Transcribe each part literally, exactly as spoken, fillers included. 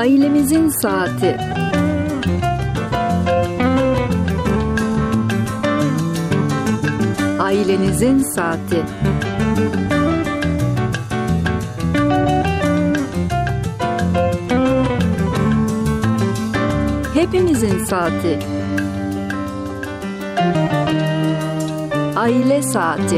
Ailemizin Saati. Ailenizin Saati. Hepimizin saati. Aile Saati.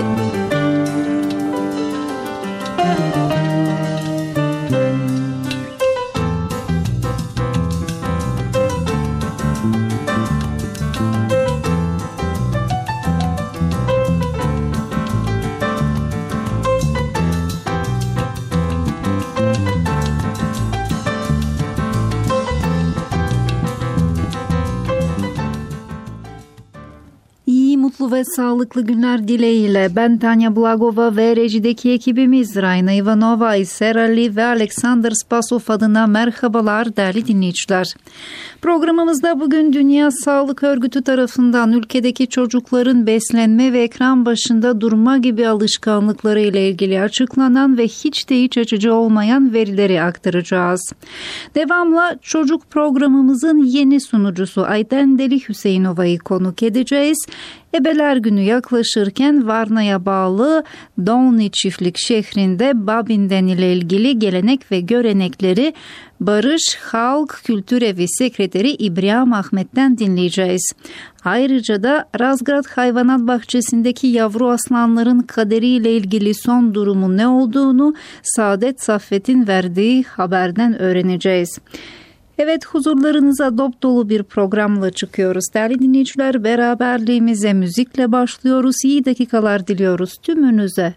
Mutlu ve sağlıklı günler dileğiyle ben Tanya Blagova ve rejideki ekibimiz Rayna Ivanova, Serali ve Alexander Spasov adına merhabalar değerli dinleyiciler. Programımızda bugün Dünya Sağlık Örgütü tarafından ülkedeki çocukların beslenme ve ekran başında durma gibi alışkanlıkları ile ilgili açıklanan ve hiç de iç açıcı olmayan verileri aktaracağız. Devamla çocuk programımızın yeni sunucusu Ayten Deli Hüseyinova'yı konuk edeceğiz. Ebeler Günü yaklaşırken Varna'ya bağlı Dolny Çiftlik şehrinde Babin'den ile ilgili gelenek ve görenekleri Barış Halk Kültür Evi Sekreteri İbrahim Ahmet'ten dinleyeceğiz. Ayrıca da Razgrad Hayvanat Bahçesi'ndeki yavru aslanların kaderiyle ilgili son durumu ne olduğunu Saadet Saffet'in verdiği haberden öğreneceğiz. Evet, huzurlarınıza dop dolu bir programla çıkıyoruz. Değerli dinleyiciler, beraberliğimize müzikle başlıyoruz. İyi dakikalar diliyoruz tümünüze.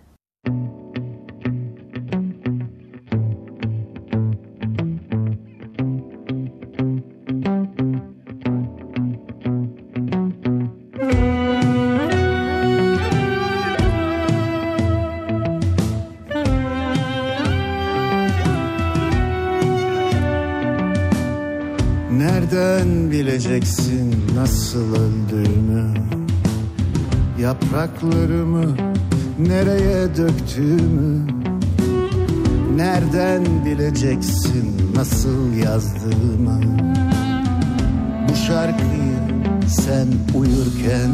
Nereden bileceksin nasıl öldüğümü, yapraklarımı nereye döktüğümü? Nereden bileceksin nasıl yazdığımı, bu şarkıyı sen uyurken?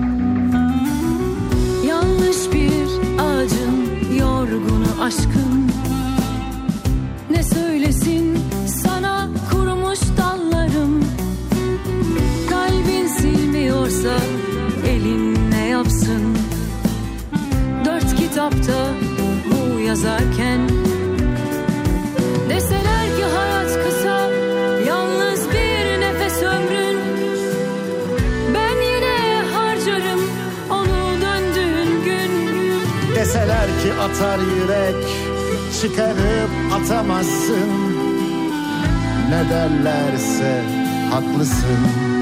Yanlış bir ağacın yorgunu aşkın, ne söylesin sana kurumuş dallarım. Kalbin silmiyorsa elin ne yapsın? Dört kitapta bu yazarken, deseler ki hayat kısa, yalnız bir nefes ömrün, ben yine harcarım onu döndüğün gün. Deseler ki atar yürek, çıkarıp atamazsın, ne derlerse haklısın.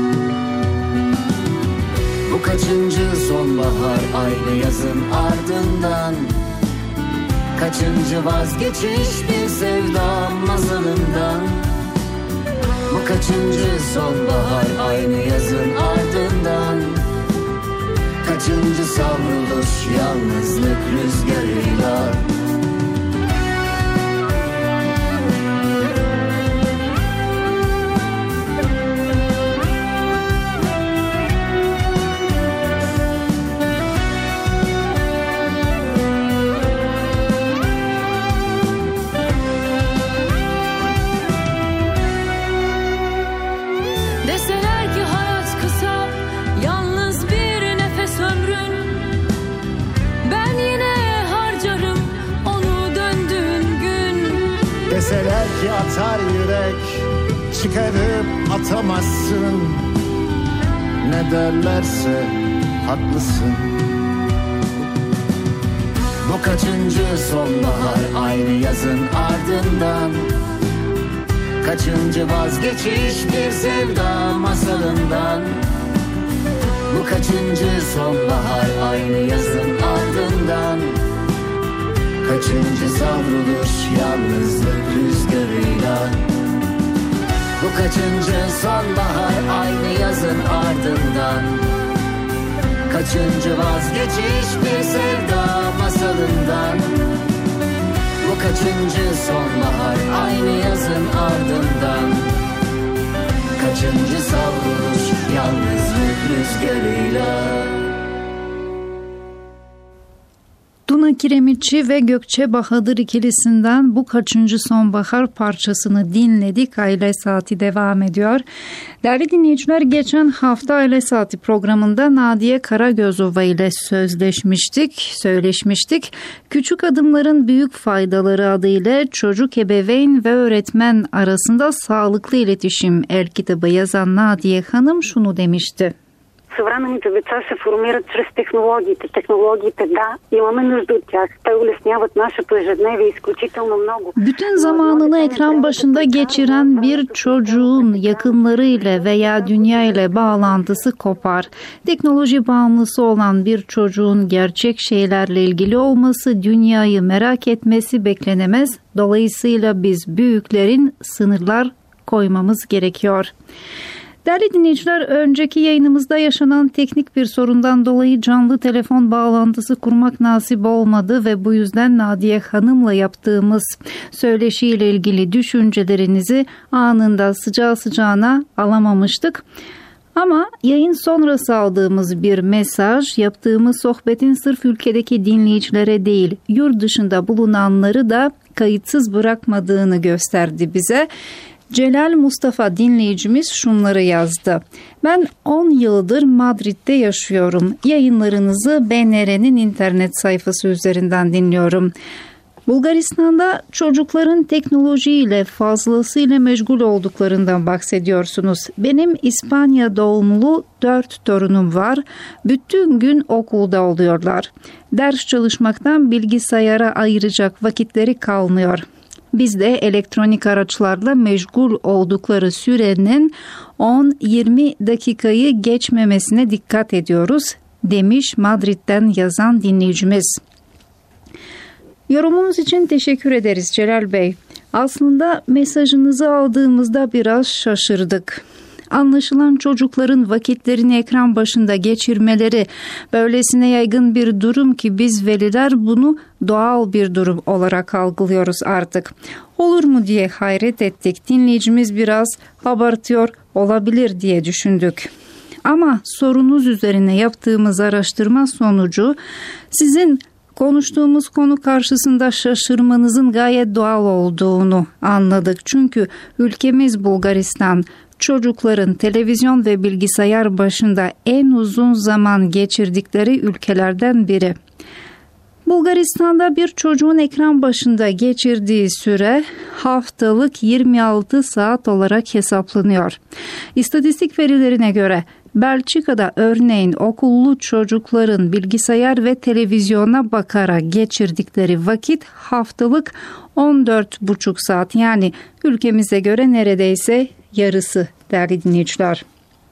Bu kaçıncı sonbahar aynı yazın ardından, kaçıncı vazgeçiş bir sevda masalından. Bu kaçıncı sonbahar aynı yazın ardından, kaçıncı savruluş yalnızlık rüzgarıyla. Deseler ki atar yürek, çıkarıp atamazsın, ne derlerse haklısın. Bu kaçıncı sonbahar aynı yazın ardından, kaçıncı vazgeçiş bir sevda masalından. Bu kaçıncı sonbahar aynı yazın ardından, kaçıncı savruluş yalnızlık rüzgarıyla. Bu kaçıncı sonbahar aynı yazın ardından, kaçıncı vazgeçiş bir sevda masalından. Bu kaçıncı sonbahar aynı yazın ardından? Kaçıncı savruluş yalnızlık rüzgarıyla? Tuna Kiremitçi ve Gökçe Bahadır ikilisinden bu kaçıncı sonbahar parçasını dinledik. Aile Saati devam ediyor. Değerli dinleyiciler, geçen hafta Aile Saati programında Nadiye Karagözova ile sözleşmiştik, söyleşmiştik. Küçük adımların büyük faydaları adıyla çocuk, ebeveyn ve öğretmen arasında sağlıklı iletişim el kitabı yazan Nadiye Hanım şunu demişti. Съвременните деца се формират чрез технологиите. Технологиите, да, имаме нужда от тях. Те улесняват нашето ежедневие изключително много. Bütün zamanını ekran başında geçiren bir çocuğun yakınlarıyla veya dünya ile bağlantısı kopar. Teknoloji bağımlısı olan bir çocuğun gerçek şeylerle ilgili olması, dünyayı merak etmesi beklenemez. Dolayısıyla biz büyüklerin sınırlar koymamız gerekiyor. Değerli dinleyiciler, önceki yayınımızda yaşanan teknik bir sorundan dolayı canlı telefon bağlantısı kurmak nasip olmadı ve bu yüzden Nadiye Hanım'la yaptığımız söyleşiyle ilgili düşüncelerinizi anında sıcağı sıcağına alamamıştık. Ama yayın sonrası aldığımız bir mesaj yaptığımız sohbetin sırf ülkedeki dinleyicilere değil, yurt dışında bulunanları da kayıtsız bırakmadığını gösterdi bize. Celal Mustafa dinleyicimiz şunları yazdı. Ben on yıldır Madrid'de yaşıyorum. Yayınlarınızı B N R'nin internet sayfası üzerinden dinliyorum. Bulgaristan'da çocukların teknolojiyle fazlasıyla meşgul olduklarından bahsediyorsunuz. Benim İspanya doğumlu dört torunum var. Bütün gün okulda oluyorlar. Ders çalışmaktan bilgisayara ayıracak vakitleri kalmıyor. Biz de elektronik araçlarla meşgul oldukları sürenin on yirmi dakikayı geçmemesine dikkat ediyoruz, demiş Madrid'den yazan dinleyicimiz. Yorumunuz için teşekkür ederiz Celal Bey. Aslında mesajınızı aldığımızda biraz şaşırdık. Anlaşılan çocukların vakitlerini ekran başında geçirmeleri böylesine yaygın bir durum ki biz veliler bunu doğal bir durum olarak algılıyoruz artık. Olur mu diye hayret ettik. Dinleyicimiz biraz abartıyor olabilir diye düşündük. Ama sorunuz üzerine yaptığımız araştırma sonucu sizin konuştuğumuz konu karşısında şaşırmanızın gayet doğal olduğunu anladık. Çünkü ülkemiz Bulgaristan çocukların televizyon ve bilgisayar başında en uzun zaman geçirdikleri ülkelerden biri. Bulgaristan'da bir çocuğun ekran başında geçirdiği süre haftalık yirmi altı saat olarak hesaplanıyor. İstatistik verilerine göre Belçika'da örneğin okullu çocukların bilgisayar ve televizyona bakarak geçirdikleri vakit haftalık on dört buçuk saat, yani ülkemize göre neredeyse yarısı değerli dinleyiciler.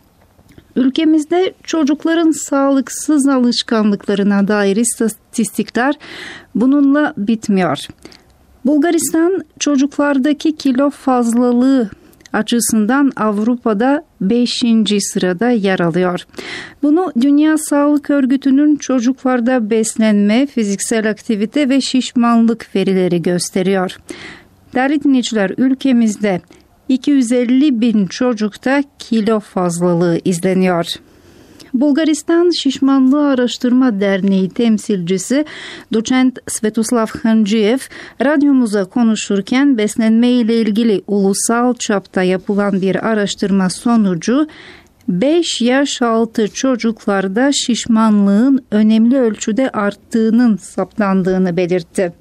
Ülkemizde çocukların sağlıksız alışkanlıklarına dair istatistikler bununla bitmiyor. Bulgaristan çocuklardaki kilo fazlalığı açısından Avrupa'da beşinci sırada yer alıyor. Bunu Dünya Sağlık Örgütü'nün çocuklarda beslenme, fiziksel aktivite ve şişmanlık verileri gösteriyor. Değerli dinleyiciler, ülkemizde iki yüz elli bin çocukta kilo fazlalığı izleniyor. Bulgaristan Şişmanlığı Araştırma Derneği temsilcisi Doçent Svetoslav Hancıyev radyomuza konuşurken beslenme ile ilgili ulusal çapta yapılan bir araştırma sonucu beş yaş altı çocuklarda şişmanlığın önemli ölçüde arttığının saptandığını belirtti.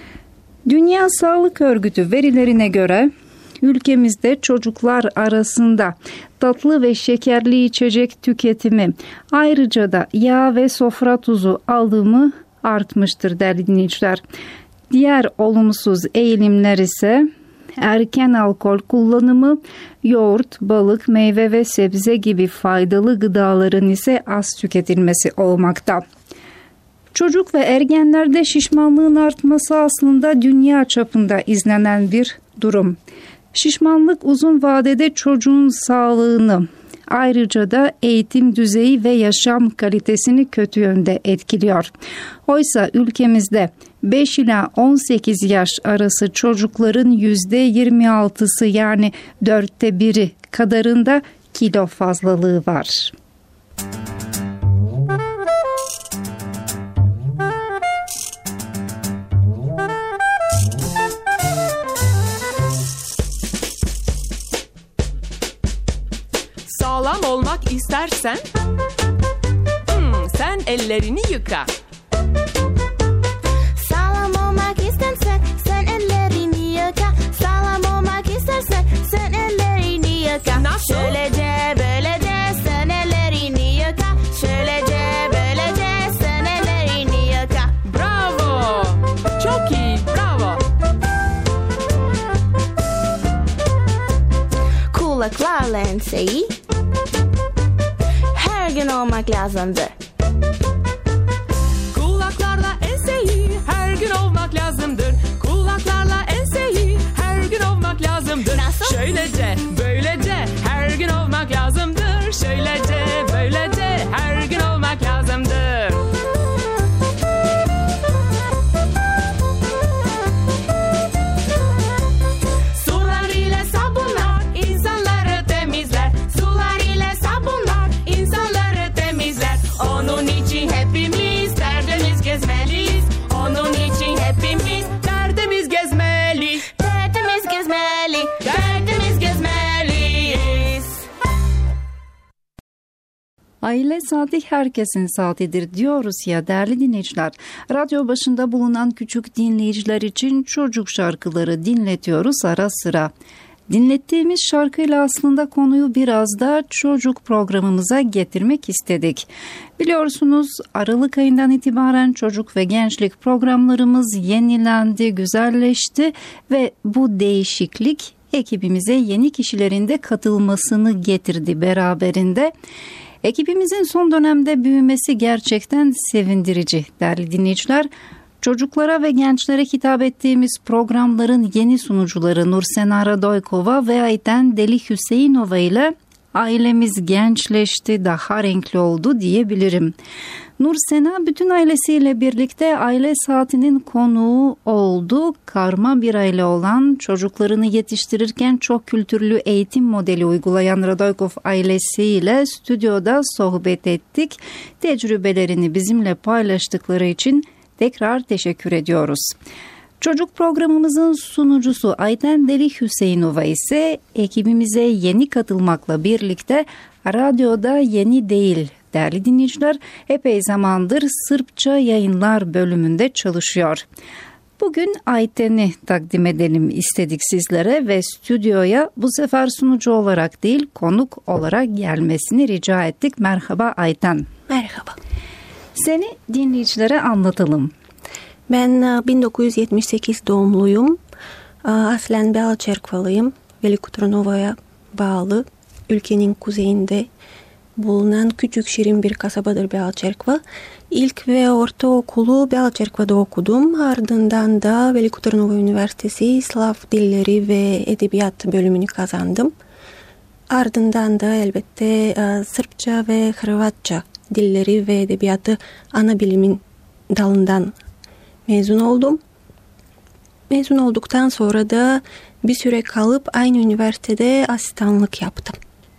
Dünya Sağlık Örgütü verilerine göre ülkemizde çocuklar arasında tatlı ve şekerli içecek tüketimi, ayrıca da yağ ve sofra tuzu alımı artmıştır değerli dinleyiciler. Diğer olumsuz eğilimler ise erken alkol kullanımı, yoğurt, balık, meyve ve sebze gibi faydalı gıdaların ise az tüketilmesi olmakta. Çocuk ve ergenlerde şişmanlığın artması aslında dünya çapında izlenen bir durum. Şişmanlık uzun vadede çocuğun sağlığını, ayrıca da eğitim düzeyi ve yaşam kalitesini kötü yönde etkiliyor. Oysa ülkemizde beş ila on sekiz yaş arası çocukların yüzde yirmi altısı yani dörtte biri kadarında kilo fazlalığı var. Sağlam olmak istersen hmm, sen ellerini yıka. Sağlam olmak istersen sen ellerini yıka. Sağlam olmak istersen sen ellerini yıka. Nasıl? Şöylece böylece sen ellerini yıka. Şöylece böylece sen ellerini yıka. Bravo! Çok iyi, bravo. Kulaklarla enseyi her gün olmak lazımdır. Kulaklarla enseyi her gün olmak lazımdır. Kulaklarla enseyi her gün olmak lazımdır. Nasıl? Şöylece, böylece her gün olmak lazımdır. Şöylece, böylece her gün olmak lazımdır. Sular ile sabunlar insanları temizler. Sular ile sabunlar insanları temizler. Onun için hepimiz tertemiz gezmeliyiz. Onun için hepimiz tertemiz gezmeliyiz. Tertemiz gezmeli, tertemiz gezmeliyiz. Aile saati herkesin saatidir diyoruz ya değerli dinleyiciler. Radyo başında bulunan küçük dinleyiciler için çocuk şarkıları dinletiyoruz ara sıra. Dinlettiğimiz şarkıyla aslında konuyu biraz da çocuk programımıza getirmek istedik. Biliyorsunuz Aralık ayından itibaren çocuk ve gençlik programlarımız yenilendi, güzelleşti ve bu değişiklik ekibimize yeni kişilerin de katılmasını getirdi beraberinde. Ekibimizin son dönemde büyümesi gerçekten sevindirici değerli dinleyiciler. Çocuklara ve gençlere hitap ettiğimiz programların yeni sunucuları Nursena Radoykova ve Ayten Deli Hüseyinova ile ailemiz gençleşti, daha renkli oldu diyebilirim. Nursena bütün ailesiyle birlikte aile saatinin konuğu oldu. Karma bir aile olan, çocuklarını yetiştirirken çok kültürlü eğitim modeli uygulayan Radoykov ailesiyle stüdyoda sohbet ettik. Tecrübelerini bizimle paylaştıkları için tekrar teşekkür ediyoruz. Çocuk programımızın sunucusu Ayten Deli Hüseyinova ise ekibimize yeni katılmakla birlikte radyoda yeni değil değerli dinleyiciler, epey zamandır Sırpça yayınlar bölümünde çalışıyor. Bugün Ayten'i takdim edelim istedik sizlere ve stüdyoya bu sefer sunucu olarak değil konuk olarak gelmesini rica ettik. Merhaba Ayten. Merhaba. Seni dinleyicilere anlatalım. Ben bin dokuz yüz yetmiş sekiz doğumluyum. Aslen Belaçerkvalıyım. Velikotranova'ya bağlı ülkenin kuzeyinde bulunan küçük şirin bir kasabadır Belaçerkva. İlk ve ortaokulu Belaçerkva'da okudum. Ardından da Velikotarnova Üniversitesi Slav Dilleri ve Edebiyat bölümünü kazandım. Ardından da elbette Sırpça ve Hırvatça dilleri ve edebiyatı ana bilimin dalından mezun oldum. Mezun olduktan sonra da bir süre kalıp aynı üniversitede asistanlık yaptım.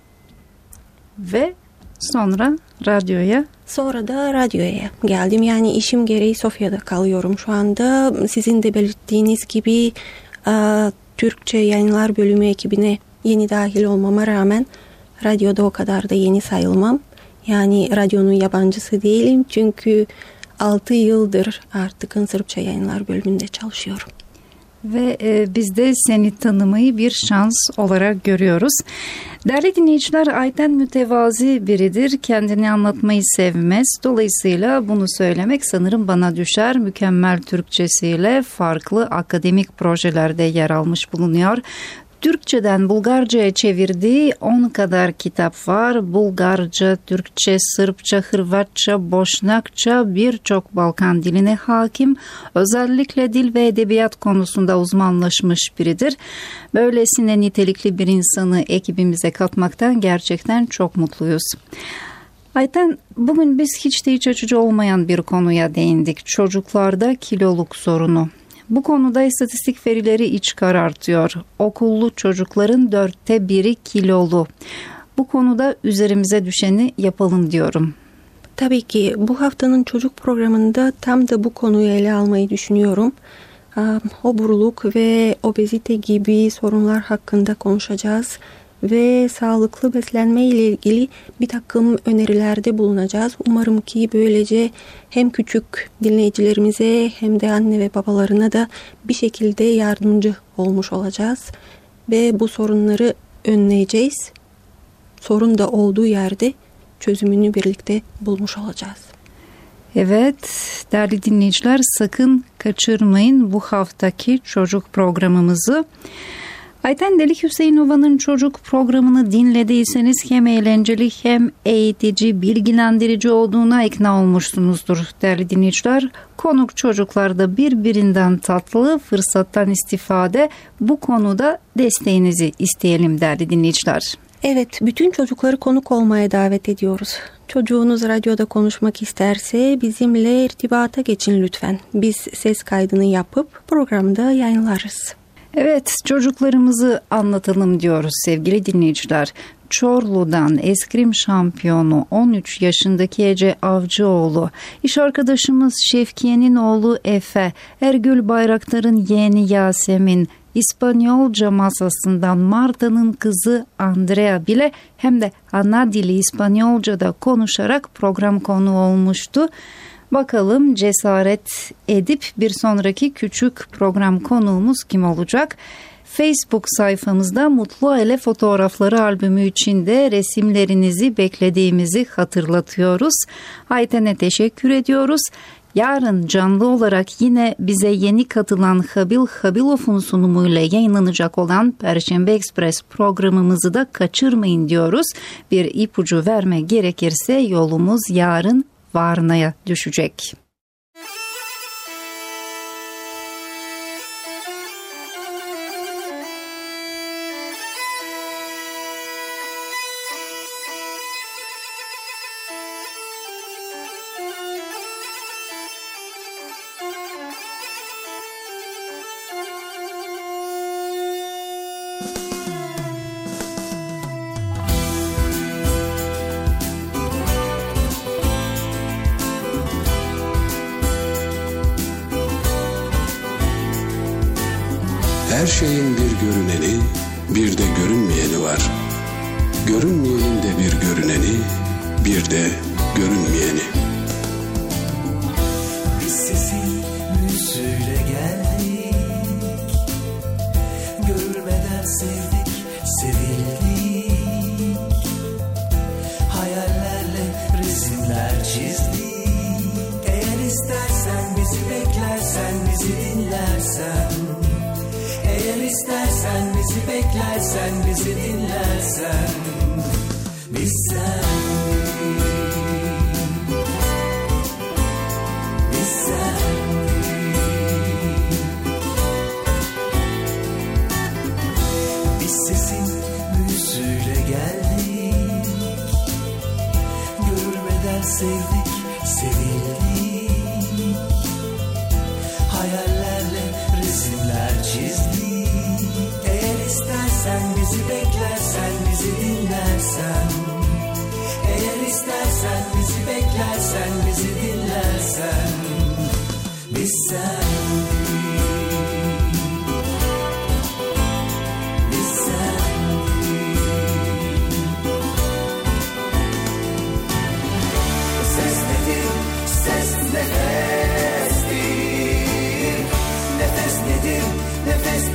Ve sonra radyoya? Sonra da radyoya geldim. Yani işim gereği Sofya'da kalıyorum şu anda. Sizin de belirttiğiniz gibi Türkçe yayınlar bölümü ekibine yeni dahil olmama rağmen radyoda o kadar da yeni sayılmam. Yani radyonun yabancısı değilim çünkü altı yıldır artık Sırpça yayınlar bölümünde çalışıyorum. Ve e, biz de seni tanımayı bir şans olarak görüyoruz. Değerli dinleyiciler, Ayten mütevazi biridir. Kendini anlatmayı sevmez. Dolayısıyla bunu söylemek sanırım bana düşer. Mükemmel Türkçesiyle farklı akademik projelerde yer almış bulunuyor. Türkçeden Bulgarca'ya çevirdiği on kadar kitap var. Bulgarca, Türkçe, Sırpça, Hırvatça, Boşnakça birçok Balkan diline hakim. Özellikle dil ve edebiyat konusunda uzmanlaşmış biridir. Böylesine nitelikli bir insanı ekibimize katmaktan gerçekten çok mutluyuz. Ayten, bugün biz hiç de iç açıcı olmayan bir konuya değindik. Çocuklarda kiloluk sorunu. Bu konuda istatistik verileri iç karartıyor. Okullu çocukların dörtte biri kilolu. Bu konuda üzerimize düşeni yapalım diyorum. Tabii ki bu haftanın çocuk programında tam da bu konuyu ele almayı düşünüyorum. Oburluk ve obezite gibi sorunlar hakkında konuşacağız ve sağlıklı beslenme ile ilgili bir takım önerilerde bulunacağız. Umarım ki böylece hem küçük dinleyicilerimize hem de anne ve babalarına da bir şekilde yardımcı olmuş olacağız ve bu sorunları önleyeceğiz. Sorun da olduğu yerde çözümünü birlikte bulmuş olacağız. Evet, değerli dinleyiciler, sakın kaçırmayın bu haftaki çocuk programımızı. Ayten Delik Hüseyinova'nın çocuk programını dinlediyseniz hem eğlenceli hem eğitici, bilgilendirici olduğuna ikna olmuşsunuzdur değerli dinleyiciler. Konuk çocuklarda birbirinden tatlı, fırsattan istifade, bu konuda desteğinizi isteyelim değerli dinleyiciler. Evet, bütün çocukları konuk olmaya davet ediyoruz. Çocuğunuz radyoda konuşmak isterse bizimle irtibata geçin lütfen. Biz ses kaydını yapıp programda yayınlarız. Evet, çocuklarımızı anlatalım diyoruz sevgili dinleyiciler. Çorlu'dan eskrim şampiyonu on üç yaşındaki Ece Avcıoğlu, iş arkadaşımız Şevkiye'nin oğlu Efe, Ergül Bayraktar'ın yeğeni Yasemin, İspanyolca masasından Marta'nın kızı Andrea bile hem de ana dili İspanyolca'da konuşarak program konuğu olmuştu. Bakalım cesaret edip bir sonraki küçük program konuğumuz kim olacak? Facebook sayfamızda Mutlu Aile Fotoğrafları albümü içinde resimlerinizi beklediğimizi hatırlatıyoruz. Ayten'e teşekkür ediyoruz. Yarın canlı olarak yine bize yeni katılan Habil Habilov'un sunumuyla yayınlanacak olan Perşembe Ekspres programımızı da kaçırmayın diyoruz. Bir ipucu verme gerekirse yolumuz yarın Varna'ya düşecek. Her şeyin bir görüneni, bir de görünmeyeni var. Görünmeyenin de bir görüneni, bir de görünmeyeni. Biz sesin müziğiyle geldik, görülmeden sevdik, sevildik. Hayallerle resimler çizdik. Eğer istersen bizi beklersen, bizi dinlersen. Eğer istersen bizi beklersen, bizi dinlersen, biz sendik, biz sendik. Biz sesin müziğiyle geldik, görülmeden sevdik, sevildik. Hayallerle resimler çizdik. Eğer istersen bizi beklersen, bizi dinlersen. Eğer istersen bizi beklersen, bizi dinlersen, biz sendik, biz sendik. Ses nedir? Ses nefestir. Nefes nedir? Nefes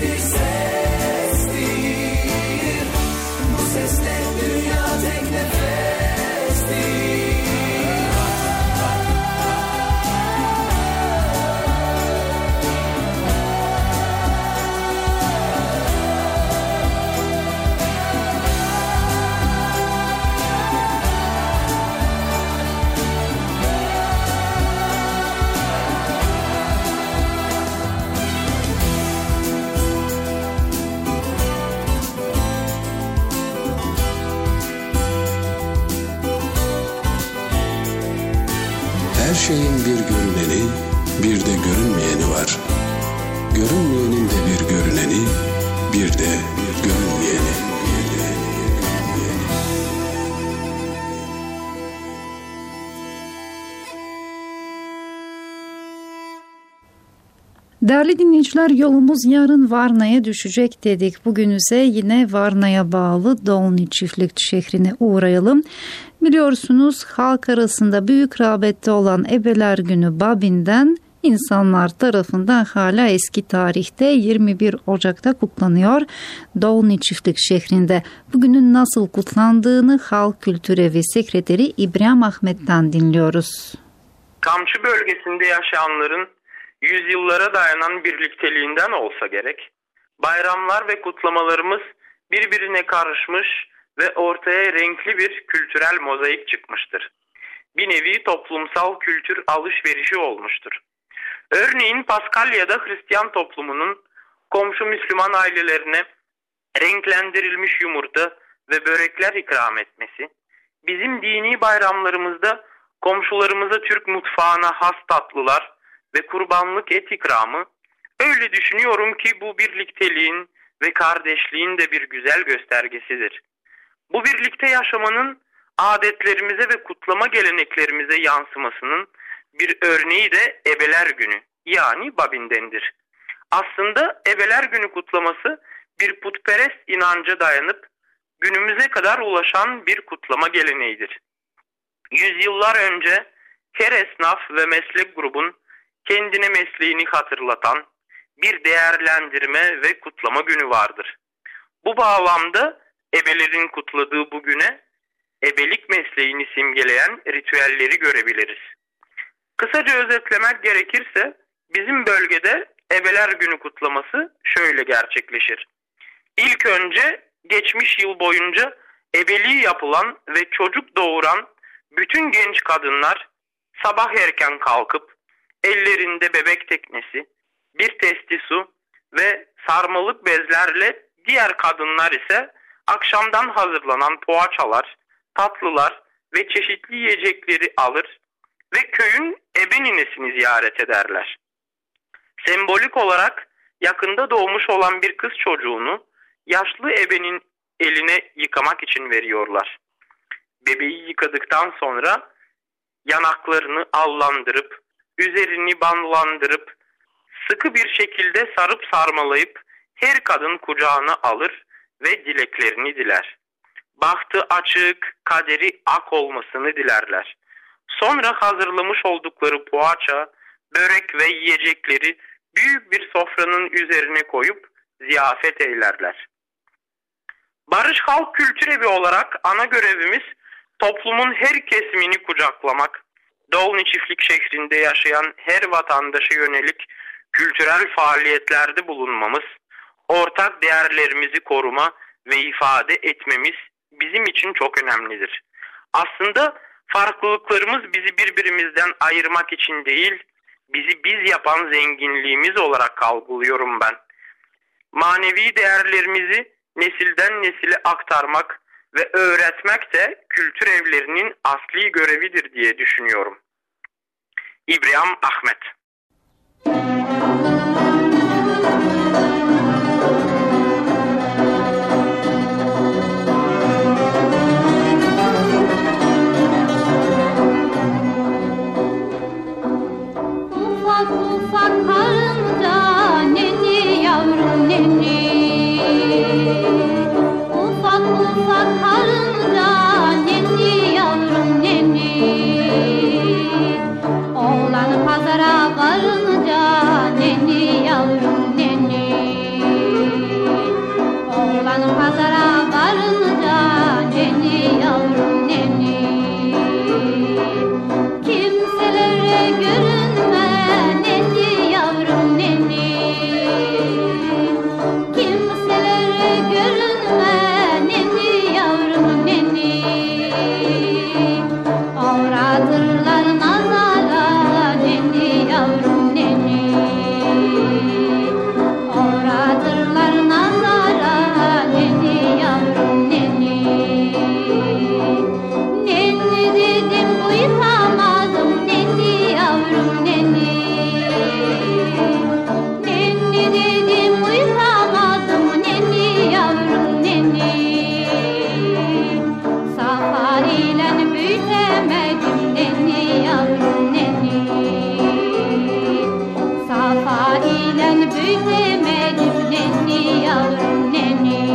görünmeyenin de bir görüneni, bir de görünmeyeni. Değerli dinleyiciler, yolumuz yarın Varna'ya düşecek dedik. Bugün ise yine Varna'ya bağlı Dolni Çiftlik şehrine uğrayalım. Biliyorsunuz halk arasında büyük rağbette olan Ebeler Günü Babin'den insanlar tarafından hala eski tarihte yirmi bir Ocak'ta kutlanıyor. Dolni Çiftlik şehrinde bugünün nasıl kutlandığını Halk Kültür Evi Sekreteri İbrahim Ahmet'ten dinliyoruz. Kamçı bölgesinde yaşayanların yüzyıllara dayanan birlikteliğinden olsa gerek, bayramlar ve kutlamalarımız birbirine karışmış ve ortaya renkli bir kültürel mozaik çıkmıştır. Bir nevi toplumsal kültür alışverişi olmuştur. Örneğin Paskalya'da Hristiyan toplumunun komşu Müslüman ailelerine renklendirilmiş yumurta ve börekler ikram etmesi, bizim dini bayramlarımızda komşularımıza Türk mutfağına has tatlılar ve kurbanlık et ikramı, öyle düşünüyorum ki bu birlikteliğin ve kardeşliğin de bir güzel göstergesidir. Bu birlikte yaşamanın adetlerimize ve kutlama geleneklerimize yansımasının bir örneği de Ebeler Günü, yani Babin'dendir. Aslında Ebeler Günü kutlaması bir putperest inanca dayanıp günümüze kadar ulaşan bir kutlama geleneğidir. Yüzyıllar önce her esnaf ve meslek grubun kendine mesleğini hatırlatan bir değerlendirme ve kutlama günü vardır. Bu bağlamda ebelerin kutladığı bu güne ebelik mesleğini simgeleyen ritüelleri görebiliriz. Kısaca özetlemek gerekirse bizim bölgede Ebeler Günü kutlaması şöyle gerçekleşir. İlk önce geçmiş yıl boyunca ebeliği yapılan ve çocuk doğuran bütün genç kadınlar sabah erken kalkıp ellerinde bebek teknesi, bir testi su ve sarmalık bezlerle diğer kadınlar ise akşamdan hazırlanan poğaçalar, tatlılar ve çeşitli yiyecekleri alır ve köyün ebe ninesini ziyaret ederler. Sembolik olarak yakında doğmuş olan bir kız çocuğunu yaşlı ebenin eline yıkamak için veriyorlar. Bebeği yıkadıktan sonra yanaklarını allandırıp, üzerini banlandırıp, sıkı bir şekilde sarıp sarmalayıp her kadın kucağına alır ve dileklerini diler. Bahtı açık, kaderi ak olmasını dilerler. Sonra hazırlamış oldukları poğaça, börek ve yiyecekleri büyük bir sofranın üzerine koyup ziyafet eylerler. Barış Halk Kültür Evi olarak ana görevimiz toplumun her kesimini kucaklamak, Dolni Çiftlik şehrinde yaşayan her vatandaşa yönelik kültürel faaliyetlerde bulunmamız, ortak değerlerimizi koruma ve ifade etmemiz bizim için çok önemlidir. Aslında farklılıklarımız bizi birbirimizden ayırmak için değil, bizi biz yapan zenginliğimiz olarak algılıyorum ben. Manevi değerlerimizi nesilden nesile aktarmak ve öğretmek de kültür evlerinin asli görevidir diye düşünüyorum. İbrahim Ahmet. Ufak ufak karnında nenni yavrum nenni, ufak ufak karnında nenni yavrum nenni, oğlan pazara varınca nenni büyütemedim nenni yavrum nenni.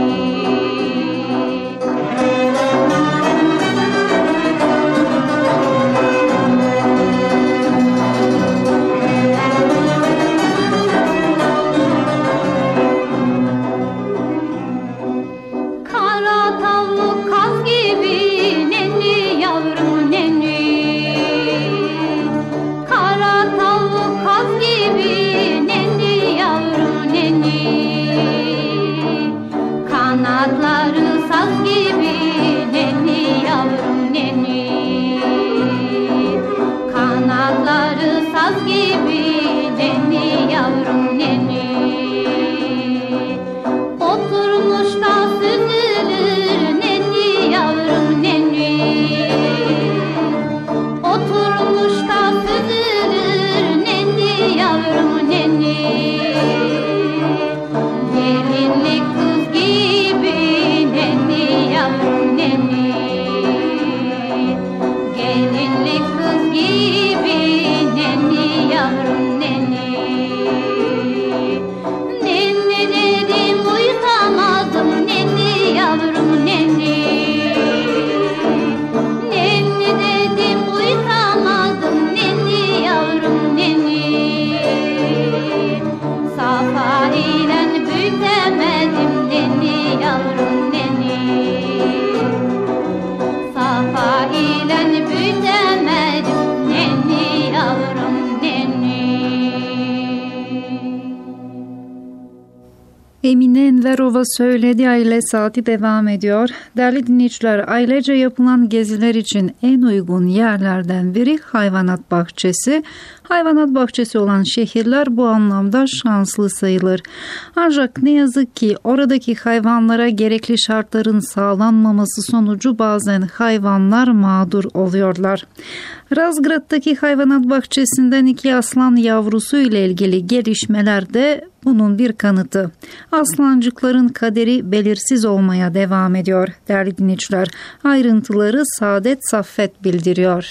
Emine Enverova söyledi. Aile Saati devam ediyor. Değerli dinleyiciler, ailece yapılan geziler için en uygun yerlerden biri hayvanat bahçesi. Hayvanat bahçesi olan şehirler bu anlamda şanslı sayılır. Ancak ne yazık ki oradaki hayvanlara gerekli şartların sağlanmaması sonucu bazen hayvanlar mağdur oluyorlar. Razgrad'daki hayvanat bahçesinden iki aslan yavrusu ile ilgili gelişmeler de bunun bir kanıtı. Aslancıkların kaderi belirsiz olmaya devam ediyor. Değerli dinleyiciler, ayrıntıları Saadet Saffet bildiriyor.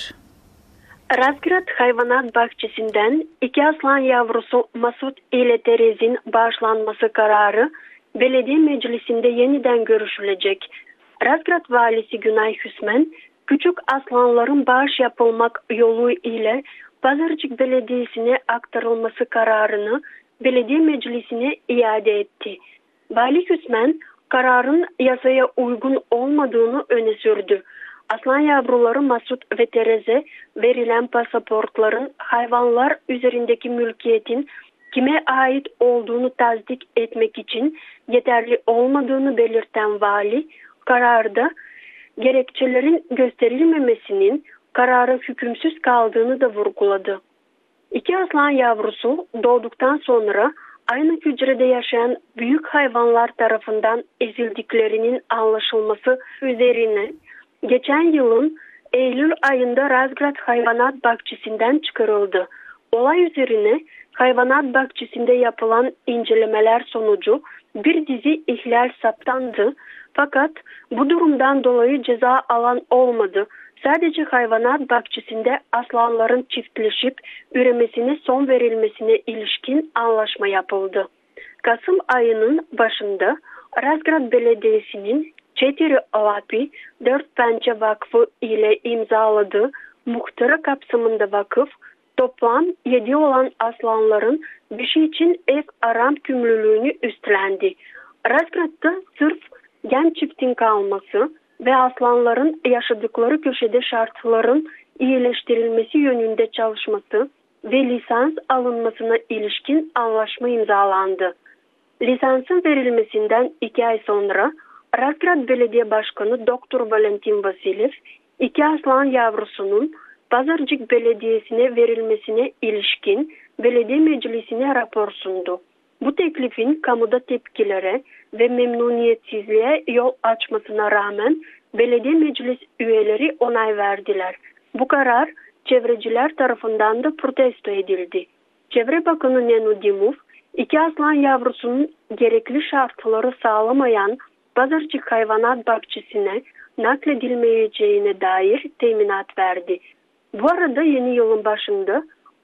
Razgrad Hayvanat Bahçesi'nden iki aslan yavrusu Masut ile Terez'in bağışlanması kararı belediye meclisinde yeniden görüşülecek. Razgrad valisi Günay Hüsmen, küçük aslanların bağış yapılmak yolu ile Pazarcık Belediyesi'ne aktarılması kararını belediye meclisine iade etti. Vali Hüsmen, kararın yasaya uygun olmadığını öne sürdü. Aslan yavruları Masut ve Tereze verilen pasaportların hayvanlar üzerindeki mülkiyetin kime ait olduğunu tasdik etmek için yeterli olmadığını belirten vali, kararda gerekçelerin gösterilmemesinin karara hükümsüz kaldığını da vurguladı. İki aslan yavrusu doğduktan sonra aynı hücrede yaşayan büyük hayvanlar tarafından ezildiklerinin anlaşılması üzerine geçen yılın Eylül ayında Razgrad Hayvanat Bahçesi'nden çıkarıldı. Olay üzerine hayvanat bahçesinde yapılan incelemeler sonucu bir dizi ihlal saptandı. Fakat bu durumdan dolayı ceza alan olmadı. Sadece hayvanat bahçesinde aslanların çiftleşip üremesine son verilmesine ilişkin anlaşma yapıldı. Kasım ayının başında Razgrad Belediyesi'nin Çetiri Alapi Dört Pençe Vakfı ile imzaladığı muhtara kapsamında vakıf toplam yedi olan aslanların beşi için ev aram kümlülüğünü üstlendi. Razgrad'da sırf genç çiftin kalması ve aslanların yaşadıkları köşede şartların iyileştirilmesi yönünde çalışması ve lisans alınmasına ilişkin anlaşma imzalandı. Lisansın verilmesinden iki ay sonra Razgrad Belediye Başkanı Doktor Valentin Vasilyev, iki aslan yavrusunun Pazarcık Belediyesi'ne verilmesine ilişkin belediye meclisine rapor sundu. Bu teklifin kamuda tepkilere ve memnuniyetsizliğe yol açmasına rağmen belediye meclis üyeleri onay verdiler. Bu karar çevreciler tarafından da protesto edildi. Çevre Bakanı Nenu Dimov, iki aslan yavrusunun gerekli şartları sağlamayan Pazarcık Hayvanat Bahçesi'ne nakledilmeyeceğine dair teminat verdi. Bu arada yeni yılın başında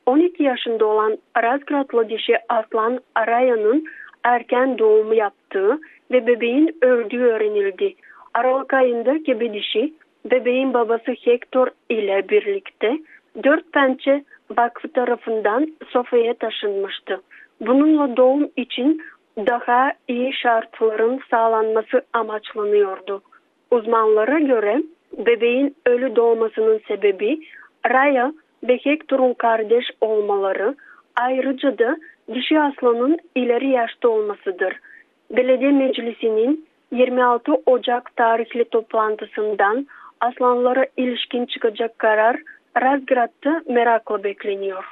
on iki yaşında olan Razgradlı dişi Aslan Araya'nın erken doğumu yaptığı ve bebeğin öldüğü öğrenildi. Aralık ayında gebe dişi bebeğin babası Hector ile birlikte Dört Pençe Vakfı tarafından Sofya'ya taşınmıştı. Bununla doğum için daha iyi şartların sağlanması amaçlanıyordu. Uzmanlara göre bebeğin ölü doğmasının sebebi Raya ve Hector'un kardeş olmaları, ayrıca da dişi aslanın ileri yaşta olmasıdır. Belediye Meclisi'nin yirmi altı Ocak tarihli toplantısından aslanlara ilişkin çıkacak karar Razgrad'da merakla bekleniyor.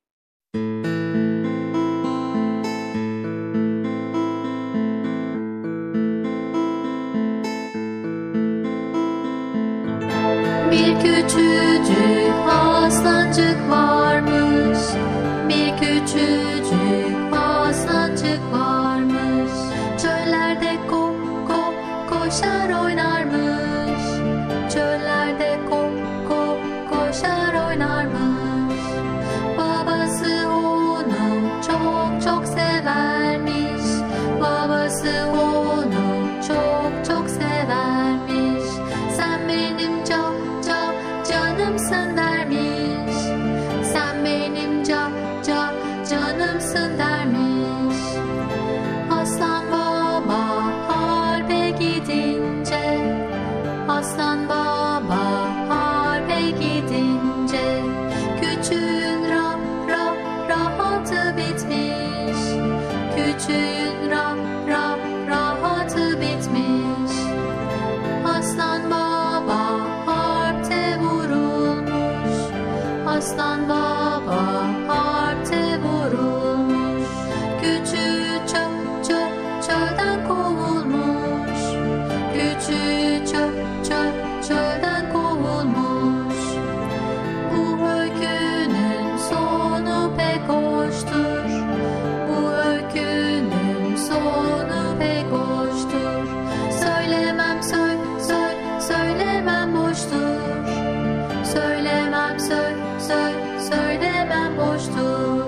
Bir küçücük aslancık varmış, bir küçücük aslancık varmış. Çöllerde ko ko koşar oynarmış, çöllerde ko ko koşar oynarmış. Babası onu çok çok severmiş, babası onu çok çok severmiş. Sen benim can canımsın dermiş, sen benim can can canımsın dermiş. Aslan baba harbe gidince, aslan baba harbe gidince, küçüğün rah rah rahatı bitmiş, küçüğün rah rah rahatı bitmiş. Aslan baba harpte vurulmuş, aslan baba harpte vurulmuş. Küçüğü çö çö çölden kovulmuş, küçüğü çö çö çölden kovulmuş. Bu öykünün sonu pek hoştur, bu öykünün sonu pek hoştur. Söylemem söy söy söylemem boştur, söylemem söy söy söylemem boştur.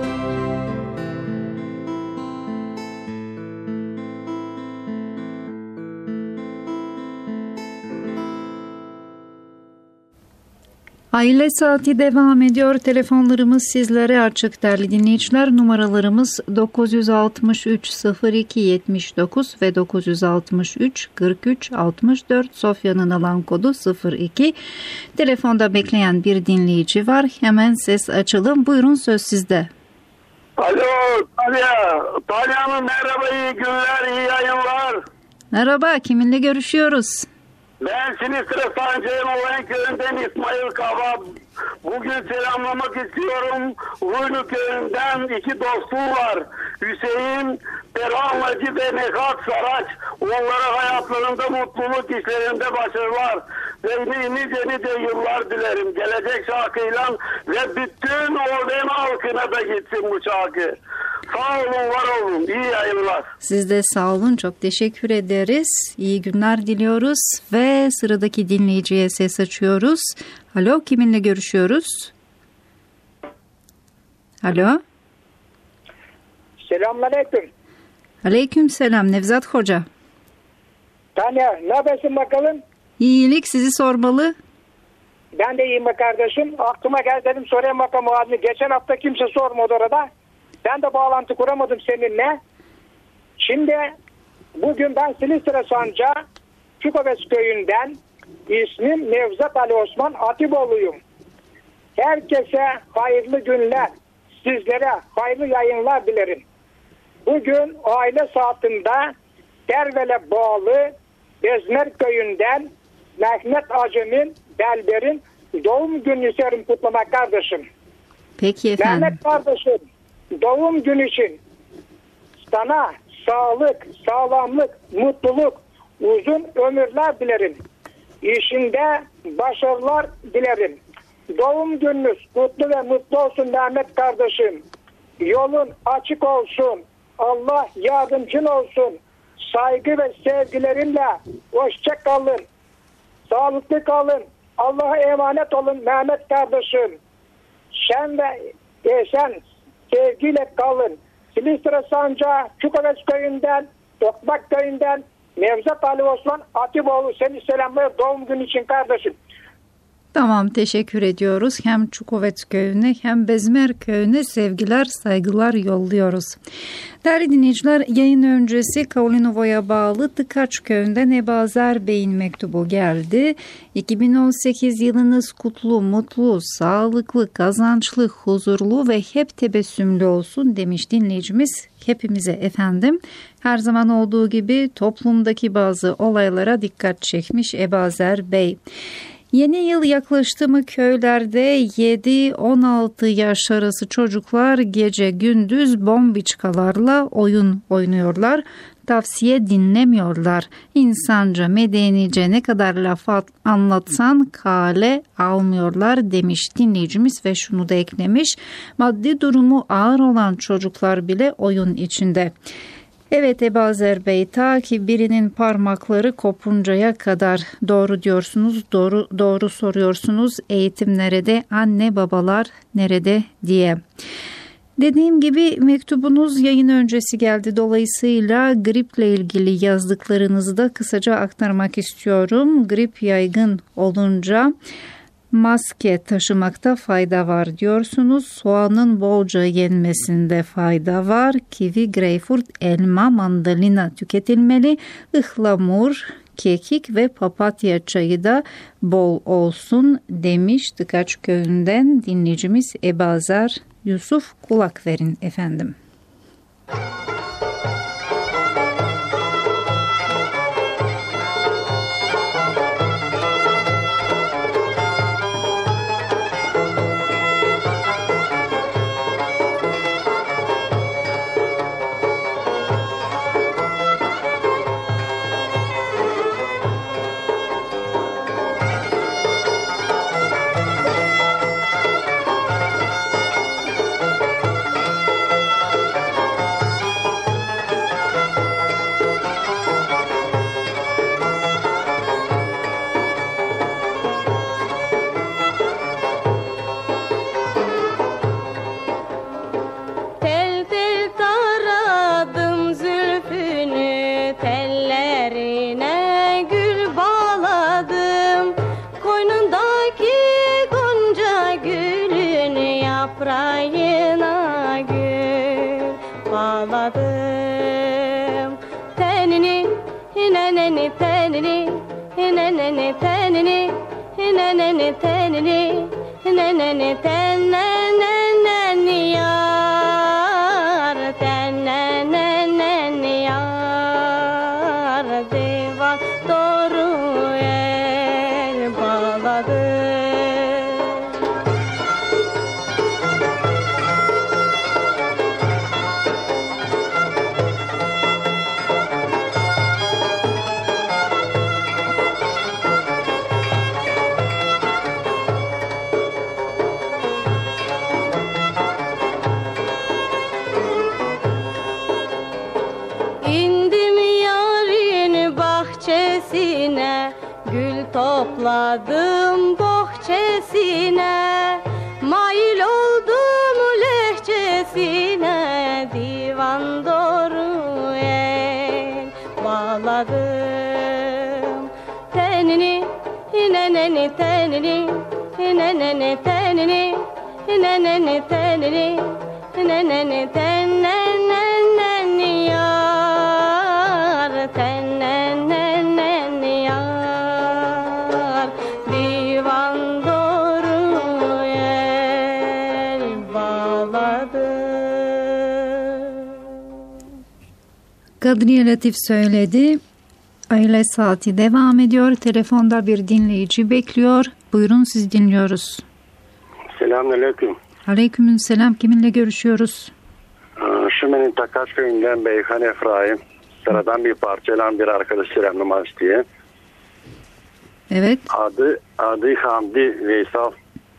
Aile Saati devam ediyor. Telefonlarımız sizlere açık değerli dinleyiciler. Numaralarımız dokuz altı üç sıfır iki yetmiş dokuz ve dokuz altı üç kırk üç altmış dört. Sofya'nın alan kodu sıfır iki. Telefonda bekleyen bir dinleyici var. Hemen ses açalım. Buyurun, söz sizde. Alo Talya. Talya Hanım merhaba, iyi günler, iyi yayınlar. Merhaba, kiminle görüşüyoruz? Ben Sinistre Sancı'nın Olan Köyü'nden İsmail Kaba. Bugün selamlamak istiyorum. Huylu Köyü'nden iki dostum var. Hüseyin Perhanlacı ve Nekat Saraç. Onlara hayatlarında mutluluk, işlerinde başarılar ve nice nice yıllar dilerim. Gelecek şarkıyla ve bütün Ormen halkına da gitsin bu şarkı. Sağ olun, var olun. İyi yayınlar. Siz de sağ olun. Çok teşekkür ederiz. İyi günler diliyoruz ve sıradaki dinleyiciye ses açıyoruz. Alo, kiminle görüşüyoruz? Alo. Selamünaleyküm. Aleyküm selam. Nevzat Hoca. Tanya, ne yapıyorsun bakalım? İyilik, sizi sormalı. Ben de iyiyim be kardeşim. Aklıma gel dedim sorayım bakalım abi. Geçen hafta kimse sormadı orada. Ben de bağlantı kuramadım seninle. Şimdi bugün ben Silistre Sanca Çukoves köyünden, ismim Nevzat Ali Osman Atiboğlu'yum. Herkese hayırlı günler, sizlere hayırlı yayınlar dilerim. Bugün aile saatinde Dervele bağlı Bezmer köyünden Mehmet Acem'in Belber'in doğum günü isterim kutlamak kardeşim. Peki efendim. Mehmet kardeşim, doğum günü için sana sağlık, sağlamlık, mutluluk, uzun ömürler dilerim. İşinde başarılar dilerim. Doğum gününüz kutlu ve mutlu olsun Mehmet kardeşim. Yolun açık olsun. Allah yardımcın olsun. Saygı ve sevgilerimle hoşça kalın. Sağlıklı kalın. Allah'a emanet olun Mehmet kardeşim. Sen ve esen, sevgiyle kalın. Silistra Sancağı, Çukuröz köyünden, Tokmak köyünden Nevzat Ali Osman Atiboğlu seni selamlıyor doğum günü için kardeşim. Tamam, teşekkür ediyoruz. Hem Çukovec köyüne hem Bezmer köyüne sevgiler, saygılar yolluyoruz. Değerli dinleyiciler, yayın öncesi Kaolinova'ya bağlı Tıkaç köyünden Ebazer Bey'in mektubu geldi. iki bin on sekiz yılınız kutlu, mutlu, sağlıklı, kazançlı, huzurlu ve hep tebessümlü olsun demiş dinleyicimiz. Hepimize efendim. Her zaman olduğu gibi toplumdaki bazı olaylara dikkat çekmiş Ebazer Bey. Yeni yıl yaklaştı mı köylerde yedi on altı yaş arası çocuklar gece gündüz bombiçkalarla oyun oynuyorlar. Tavsiye dinlemiyorlar. İnsanca, medenice ne kadar laf anlatsan kale almıyorlar demiş dinleyicimiz ve şunu da eklemiş. Maddi durumu ağır olan çocuklar bile oyun içinde. Evet Ebazer Bey, ta ki birinin parmakları kopuncaya kadar doğru diyorsunuz, doğru doğru soruyorsunuz. Eğitim nerede, anne babalar nerede diye. Dediğim gibi mektubunuz yayın öncesi geldi. Dolayısıyla griple ilgili yazdıklarınızı da kısaca aktarmak istiyorum. Grip yaygın olunca maske taşımakta fayda var diyorsunuz. Soğanın bolca yenmesinde fayda var. Kivi, greyfurt, elma, mandalina tüketilmeli. Ihlamur, kekik ve papatya çayı da bol olsun demiş Tıkaç köyünden dinleyicimiz Ebazer Yusuf. Kulak verin efendim. Topladım bohçesine, mail oldum lehçesine, divan doğru el bağladım. Tenini, ineneni tenini, ineneni tenini, ineneni tenini, ineneni teneneneni yar, teneneneni yar. Kadriye Latif söyledi. Aile saati devam ediyor. Telefonda bir dinleyici bekliyor. Buyurun, siz dinliyoruz. Selamünaleyküm. Aleykümselam. Kiminle görüşüyoruz? Şumen'in Takaç köyünden Beyhan Efraim. Sıradan bir parçalan bir arkadaş selamlamak diye. Evet. Adı, adı Hamdi Veysel.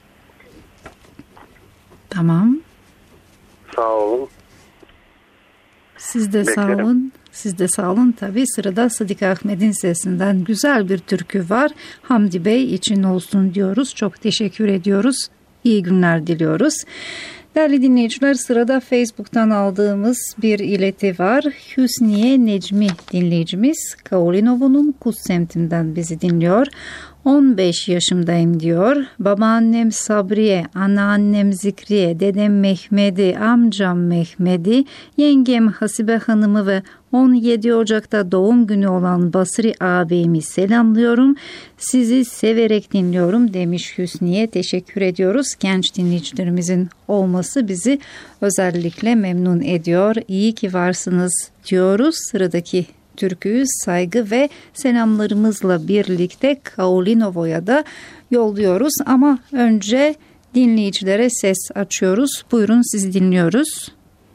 Tamam. Sağ olun. Siz de Beklerim. sağ olun. Siz de sağ olun. Tabii sırada Sıdık Ahmet'in sesinden güzel bir türkü var. Hamdi Bey için olsun diyoruz. Çok teşekkür ediyoruz. İyi günler diliyoruz. Değerli dinleyiciler, sırada Facebook'tan aldığımız bir ileti var. Hüsniye Necmi dinleyicimiz Kaolinov'un Kuz semtinden bizi dinliyor. on beş yaşındayım diyor. Babaannem Sabriye, anneannem Zikriye, dedem Mehmedi, amcam Mehmedi, yengem Hasibe Hanım'ı ve on yedi Ocak'ta doğum günü olan Basri ağabeyimi selamlıyorum. Sizi severek dinliyorum demiş Hüsniye. Teşekkür ediyoruz. Genç dinleyicilerimizin olması bizi özellikle memnun ediyor. İyi ki varsınız diyoruz. Sıradaki türküyü saygı ve selamlarımızla birlikte Kaolinova'ya da yolluyoruz. Ama önce dinleyicilere ses açıyoruz. Buyurun, sizi dinliyoruz.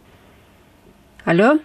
Alo.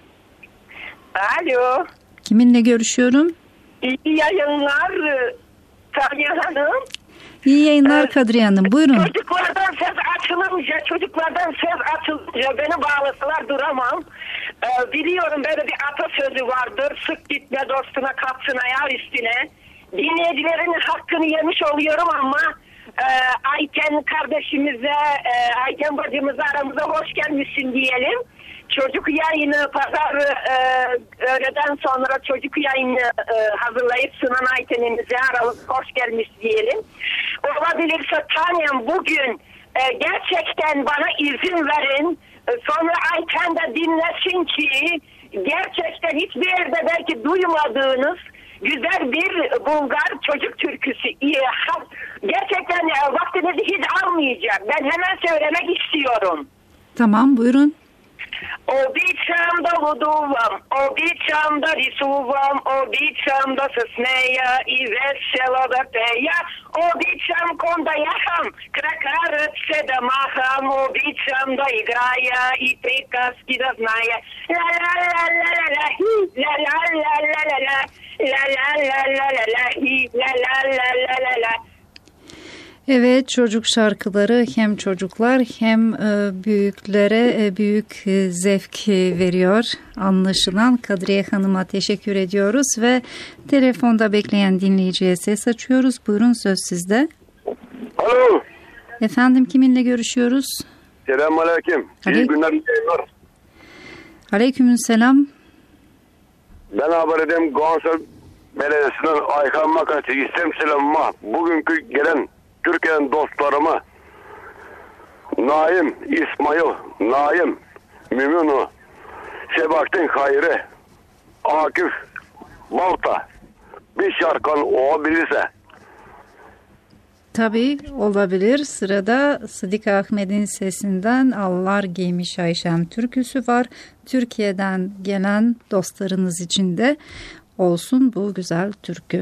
Alo. Kiminle görüşüyorum? İyi yayınlar Kadriye Hanım. İyi yayınlar Kadriye Hanım. Buyurun. Çocuklardan ses açılınca, çocuklardan ses açılınca beni bağlasalar duramam. Ee, biliyorum böyle bir atasözü vardır. Sık gitme dostuna, kapsın ayağı üstüne. Dinleyicilerin hakkını yemiş oluyorum ama e, Ayten kardeşimize, e, Ayten bacımıza aramıza hoş gelmişsin diyelim. Çocuk yayını pazar e, öğleden sonra çocuk yayını e, hazırlayıp sunan Ayten'imize aramıza hoş gelmiş diyelim. Olabilirse tanem bugün e, gerçekten bana izin verin. E, sonra Ayten de dinlesin ki gerçekten hiçbir yerde belki duymadığınız güzel bir Bulgar çocuk türküsü. Gerçekten e, vaktinizi hiç almayacak. Ben hemen söylemek istiyorum. Tamam, buyurun. Običam da voduvam, običam da risuvam, običam da se smeja i veselo da peja, običam kom da jaham, krakaret se da maham, običam da igraja i prikaski da znaja. La la la la la la hi, la la la la la la, la la la la la la hi, la la la la la la. Evet, çocuk şarkıları hem çocuklar hem büyüklere büyük zevk veriyor anlaşılan. Kadriye Hanım'a teşekkür ediyoruz ve telefonda bekleyen dinleyiciye ses açıyoruz. Buyurun, söz sizde. Alo. Efendim, kiminle görüşüyoruz? Selamünaleyküm. İyi günler. Aleykümselam. Ben haber edeyim Gansel Belediyesi'nden Ayhan Makati istem selamıma bugünkü gelen Türkiye'nin dostlarıma Naim, İsmail, Naim, Müminu, Sebahattin Hayri, Akif, Balta bir şarkın olabilirse. Tabii olabilir. Sırada Sıdık Ahmet'in sesinden Allar Giymiş Ayşem türküsü var. Türkiye'den gelen dostlarınız için de olsun bu güzel türkü.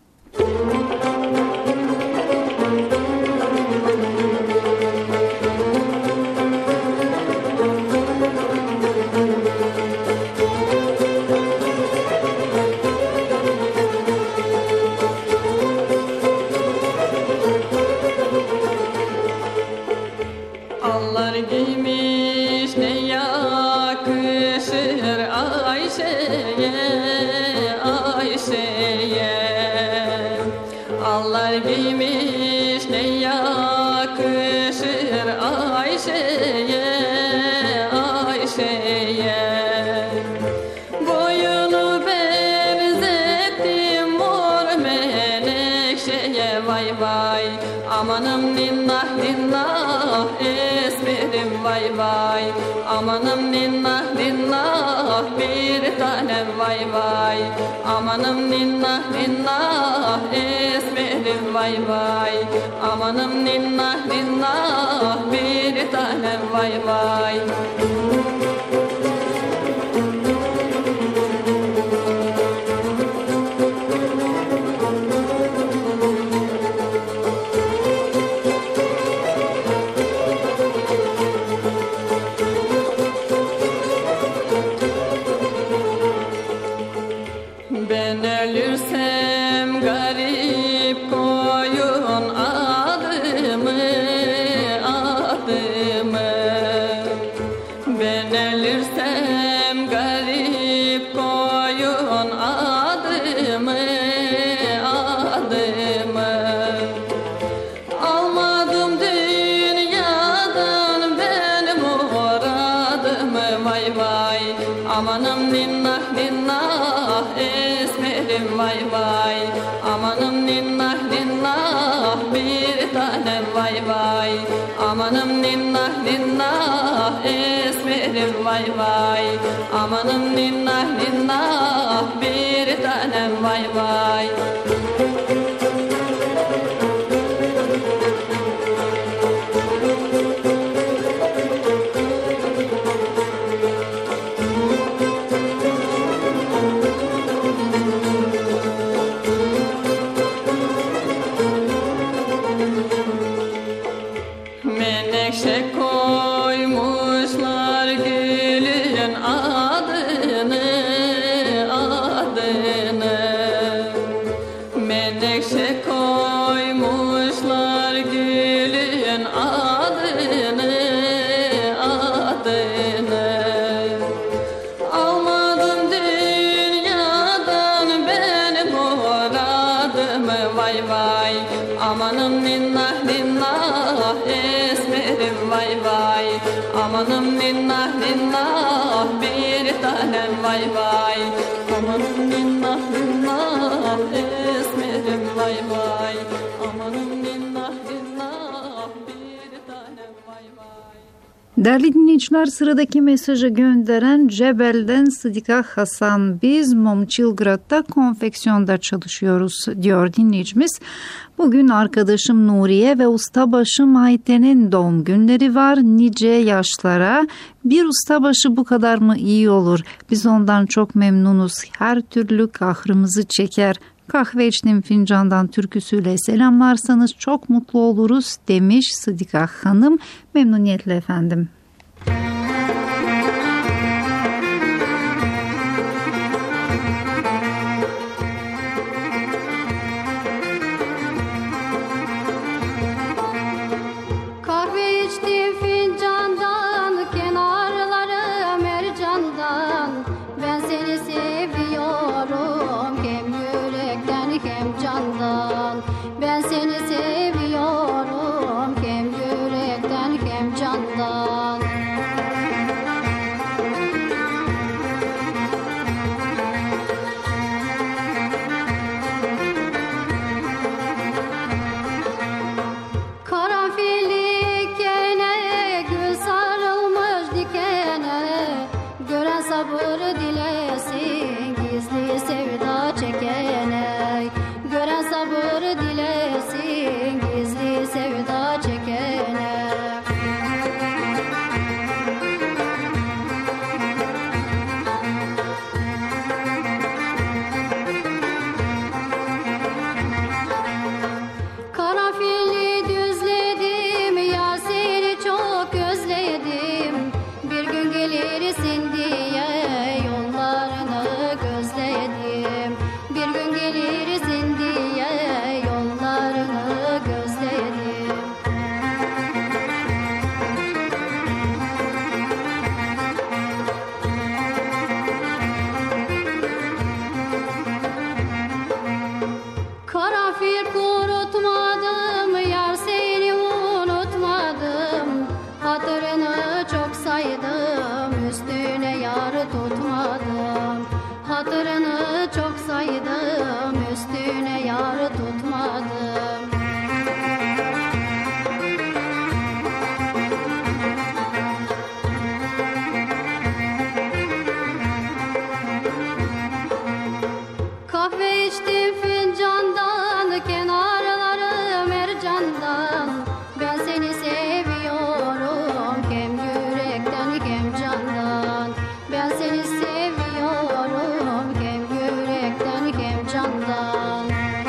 Amanım ninnah ninnah esmerim vay vay. Amanım ninnah ninnah bir tanem vay vay. Amanım ninnah ninnah esmerim vay vay. Amanım ninnah ninnah bir tanem vay vay. Almadım dünyadan benim vay vay. Amanım ninnah ninnah bir tanem vay vay. Amanım ninnah ninnah esmerim vay vay. Amanım ninnah ninnah bir tanem vay vay. Menekşe koymuşlar gülün adını, adını. Menekşe koymuşlar gülün adını, adını. Almadım dünyadan ben muradımı vay vay. Amanım ninnah ninnah esmerim vay vay. Amanım ninnah ninnah bir tanem vay vay. Amanım ninnah ninnah esmerim vay vay. Amanım ninnah ninnah bir tanem vay vay. Değerli dinleyiciler, sıradaki mesajı gönderen Cebel'den Sıdika Hasan. Biz Momçilgrad'da konfeksiyonda çalışıyoruz diyor dinleyicimiz. Bugün arkadaşım Nuriye ve ustabaşım Ayten'in doğum günleri var. Nice yaşlara. Bir ustabaşı bu kadar mı iyi olur? Biz ondan çok memnunuz. Her türlü kahrımızı çeker. Kahve içtiğim fincandan türküsüyle selamlarsanız çok mutlu oluruz demiş Sıdika Hanım. Memnuniyetle efendim. Kahve içtim fincandan, kenarları mercandan. Ben seni seviyorum hem yürekten hem candan. Ben seni seviyorum hem yürekten hem candan. Karanfilli kene, gül sarılmış dikene. Gören sabır dilesin, gizli sevda çekene. Gören sabır dilesin, gizli sevda çekene. Karanfilli düzledim, yar seni çok özledim. Bir gün gelirsin diye yollarını gözledim. Bir gün gelirsin diye yollarını gözledim. Karanfil kurutmadım, yar seni unutmadım. Hatırını çok saydım, üstüne yar tutmadım. Hatırını çok saydım, üstüne yar tutmadım. Kahve içtim fincandan, kenarları mercandan. Ben seni seviyorum hem yürekten hem candan. Ben seni seviyorum hem yürekten hem candan.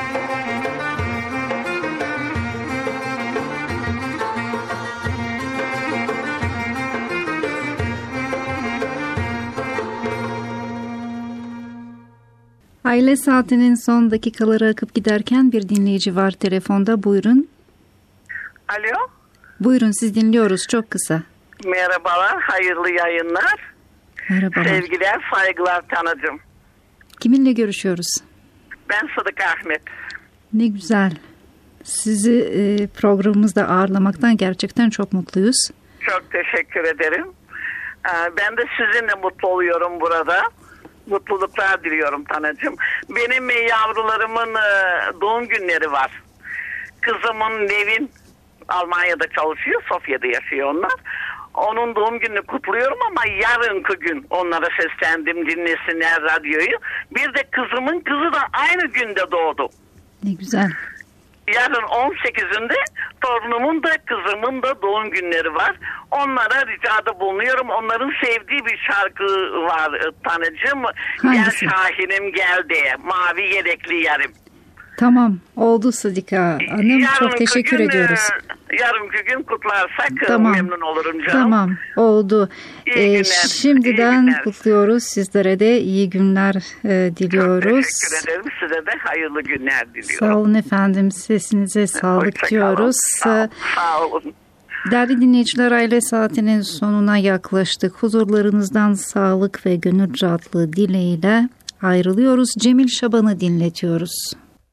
Aile saatinin son dakikaları akıp giderken bir dinleyici var telefonda. Buyurun. Alo. Buyurun, siz dinliyoruz, çok kısa. Merhabalar, hayırlı yayınlar. Merhabalar. Sevgiler, saygılar Tanacığım. Kiminle görüşüyoruz? Ben Sıdık Ahmet. Ne güzel. Sizi e, programımızda ağırlamaktan gerçekten çok mutluyuz. Çok teşekkür ederim. Ee, ben de sizinle mutlu oluyorum burada. Mutluluklar diliyorum Tanacığım. Benim yavrularımın e, doğum günleri var. Kızımın Nevin Almanya'da çalışıyor, Sofya'da yaşıyor onlar. Onun doğum gününü kutluyorum ama yarınki gün onlara seslendim, dinlesinler radyoyu. Bir de kızımın kızı da aynı günde doğdu. Ne güzel. Yarın on sekizinde torunumun da kızımın da doğum günleri var. Onlara ricada bulunuyorum. Onların sevdiği bir şarkı var Tanıcığım. Hangisi? Gel Şahinim gel diye. Mavi yelekli yarim. Tamam, oldu Sıdika Hanım. Yarınki Çok teşekkür gün, ediyoruz. E, yarınki gün kutlarsak Tamam. memnun olurum canım. Tamam, oldu. İyi Ee, günler, şimdiden iyi günler. kutluyoruz. Sizlere de iyi günler e, diliyoruz. Teşekkür ederim. Size de hayırlı günler diliyorum. Sağ olun efendim. Sesinize sağlık Hoşça kalın. diyoruz. Sağ, sağ olun. Değerli dinleyiciler, aile saatinin sonuna yaklaştık. Huzurlarınızdan sağlık ve gönül rahatlığı dileğiyle ayrılıyoruz. Cemil Şaban'ı dinletiyoruz.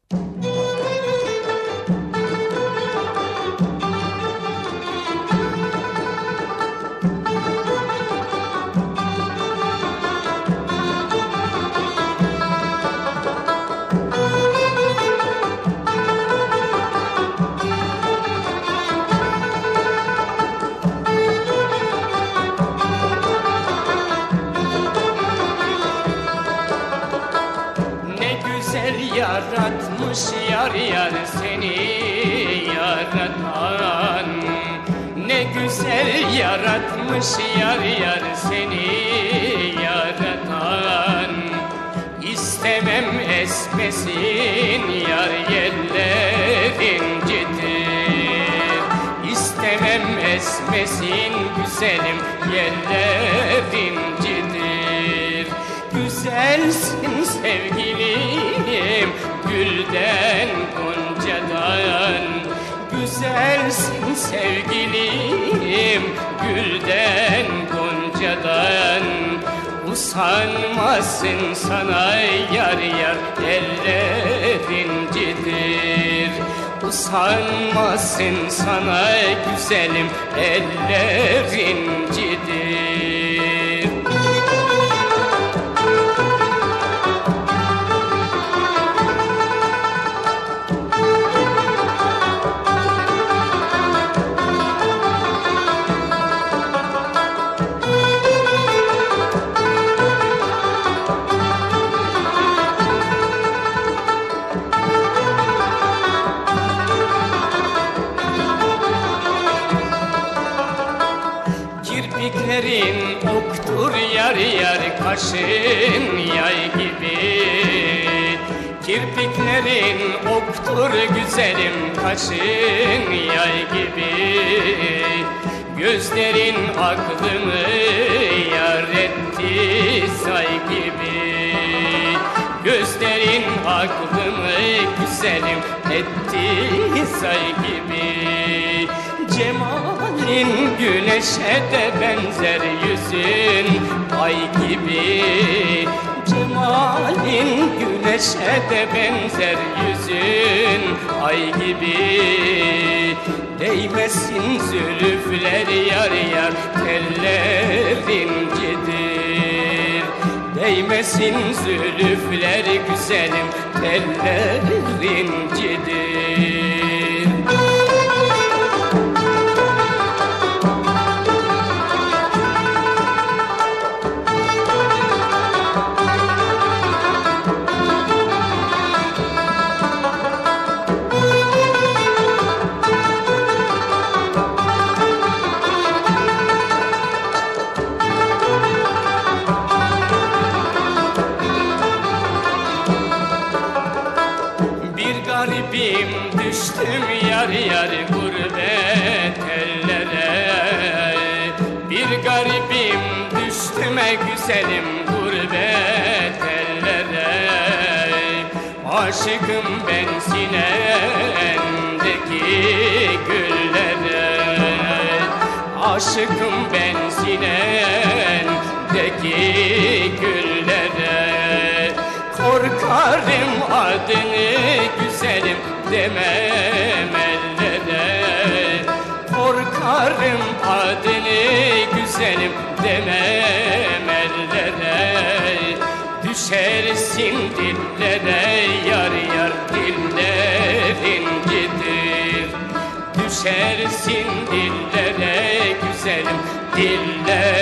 Yaratmış yar yar seni yaratan. Ne güzel yaratmış yar yar seni yaratan. İstemem esmesin yar yerlerin cidir. İstemem esmesin güzelim yerlerin cidir. Güzelsin sevgilim gülden goncadan. Güzelsin sevgilim gülden goncadan. Usanmasın sana yar yar ellerin cidir. Usanmasın sana güzelim ellerin cidir. Kirpiklerin oktur yar yar kaşın yay gibi. Kirpiklerin oktur güzelim kaşın yay gibi. Gözlerin aklımı yar etti say gibi. Gözlerin aklımı güzelim etti say gibi. Cemalin güneşe de benzer yüzün ay gibi. Cemalin güneşe de benzer yüzün ay gibi. Değmesin zülüfler yar yar tellerin cidir. Değmesin zülüfler güzelim tellerin cidir. Garibim düştüm yar yar gurbet ellere. Bir garibim düştüm e güzelim gurbet ellere. Aşıkım ben sinendeki güllere. Aşıkım ben sinendeki güllere. Korkarım adını güzelim demem ellere. Korkarım adını güzelim demem ellere. Düş Düşersin dillere yar yar dillerin gidir. Düşersin dillere güzelim diller